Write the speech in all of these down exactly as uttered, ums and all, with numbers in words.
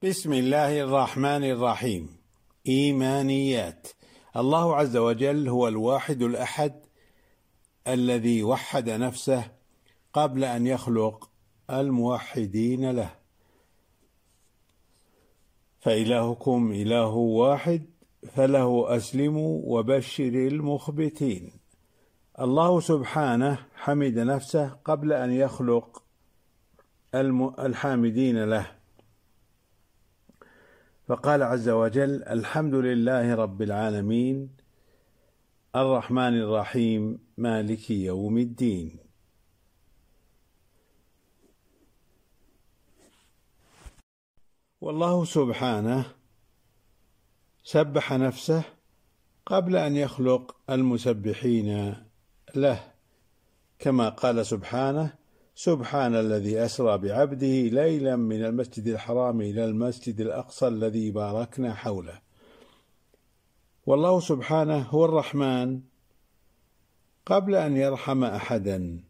بسم الله الرحمن الرحيم. إيمانيات. الله عز وجل هو الواحد الأحد الذي وحد نفسه قبل أن يخلق الموحدين له، فإلهكم إله واحد فله أسلموا وبشر المخبتين. الله سبحانه حمد نفسه قبل أن يخلق الحامدين له، فقال عز وجل: الحمد لله رب العالمين الرحمن الرحيم مالك يوم الدين. والله سبحانه سبح نفسه قبل أن يخلق المسبحين له، كما قال سبحانه: سبحان الذي أسرى بعبده ليلا من المسجد الحرام إلى المسجد الأقصى الذي باركنا حوله. والله سبحانه هو الرحمن قبل أن يرحم أحدا،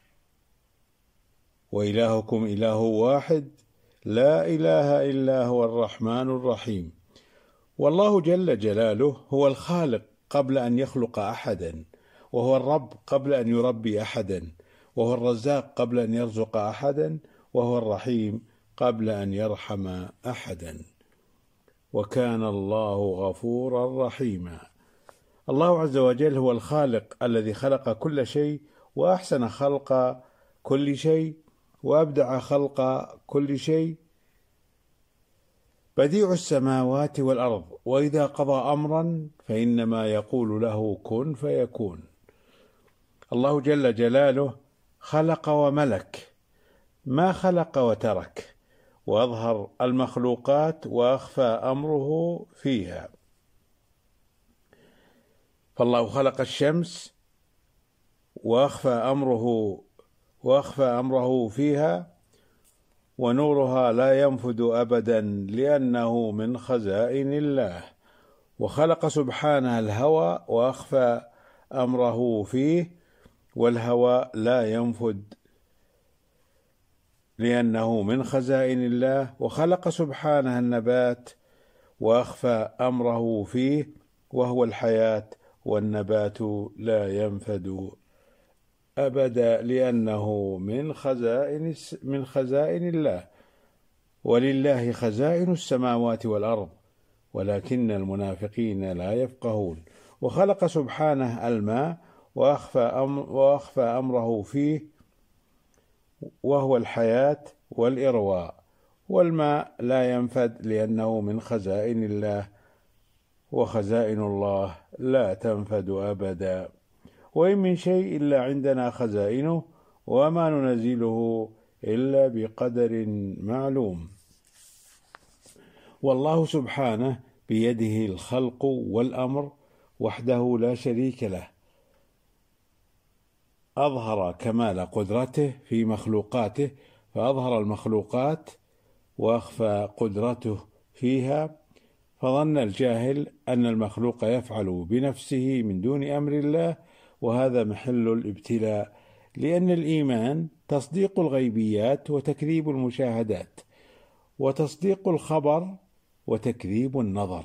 وإلهكم إله واحد لا إله إلا هو الرحمن الرحيم. والله جل جلاله هو الخالق قبل أن يخلق أحدا، وهو الرب قبل أن يربي أحدا، وهو الرزاق قبل أن يرزق أحدا، وهو الرحيم قبل أن يرحم أحدا. وكان الله غفورا رحيما. الله عز وجل هو الخالق الذي خلق كل شيء وأحسن خلق كل شيء وأبدع خلق كل شيء، بديع السماوات والأرض، وإذا قضى أمرا فإنما يقول له كن فيكون. الله جل جلاله خلق وملك، ما خلق وترك، وأظهر المخلوقات وأخفى أمره فيها. فالله خلق الشمس وأخفى أمره وأخفى أمره فيها، ونورها لا ينفد أبدا لأنه من خزائن الله. وخلق سبحانه الهوى وأخفى أمره فيه، والهوى لا ينفد لأنه من خزائن الله. وخلق سبحانه النبات وأخفى أمره فيه، وهو الحياة، والنبات لا ينفد أبدا لأنه من خزائن من خزائن الله. ولله خزائن السماوات والأرض ولكن المنافقين لا يفقهون. وخلق سبحانه الماء وأخفى, أمر وأخفى أمره فيه، وهو الحياة والإرواء. والماء لا ينفد لأنه من خزائن الله، وخزائن الله لا تنفد أبدا. وإن من شيء إلا عندنا خزائنه وما ننزله إلا بقدر معلوم. والله سبحانه بيده الخلق والأمر وحده لا شريك له، أظهر كمال قدرته في مخلوقاته، فأظهر المخلوقات وأخفى قدرته فيها، فظن الجاهل أن المخلوق يفعل بنفسه من دون أمر الله، وهذا محل الابتلاء، لأن الإيمان تصديق الغيبيات وتكذيب المشاهدات، وتصديق الخبر وتكذيب النظر.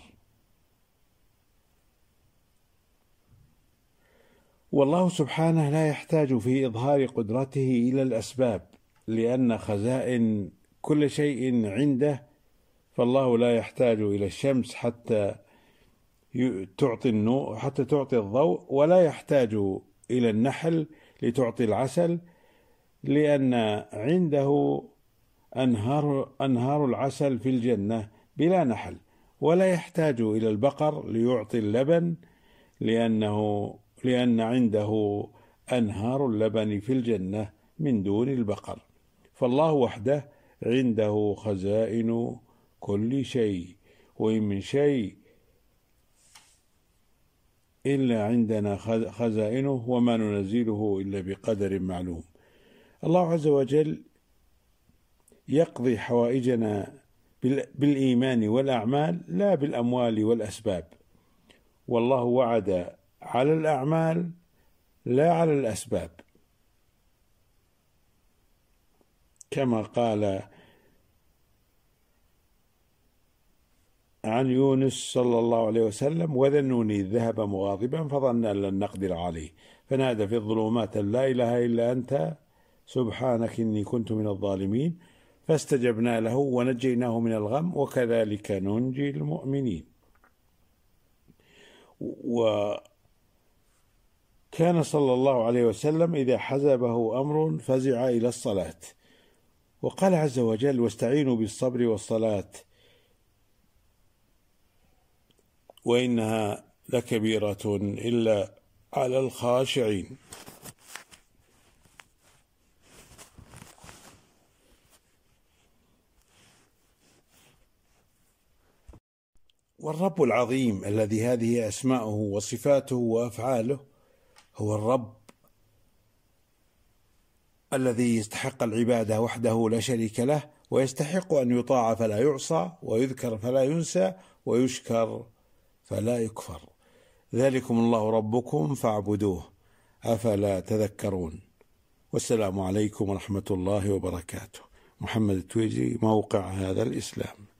والله سبحانه لا يحتاج في إظهار قدرته إلى الأسباب، لأن خزائن كل شيء عنده، فالله لا يحتاج إلى الشمس حتى تعطي النور حتى تعطي الضوء، ولا يحتاج إلى النحل لتعطي العسل، لأن عنده أنهار أنهار العسل في الجنة بلا نحل. ولا يحتاج إلى البقر ليعطي اللبن، لأنه لأن عنده أنهار اللبن في الجنة من دون البقر. فالله وحده عنده خزائن كل شيء، وإن من شيء إلا عندنا خزائنه وما ننزله إلا بقدر معلوم. الله عز وجل يقضي حوائجنا بالإيمان والأعمال لا بالأموال والأسباب. والله وعد على الأعمال لا على الأسباب، كما قال عن يونس صلى الله عليه وسلم: وذا النون إذ ذهب مغاضبا فظن أن لن نقدر عليه فنادى في الظلمات أن لا إله إلا أنت سبحانك إني كنت من الظالمين فاستجبنا له ونجيناه من الغم وكذلك ننجي المؤمنين. وكان صلى الله عليه وسلم إذا حزبه أمر فزع إلى الصلاة، وقال عز وجل: واستعينوا بالصبر والصلاة وإنها لكبيرة إلا على الخاشعين. والرب العظيم الذي هذه أسماؤه وصفاته وأفعاله هو الرب الذي يستحق العبادة وحده لا شريك له، ويستحق أن يطاع فلا يعصى، ويذكر فلا ينسى، ويشكر فلا يكفر. ذلكم الله ربكم فاعبدوه أفلا تذكرون. والسلام عليكم ورحمة الله وبركاته. محمد التويجري، موقع هذا الإسلام.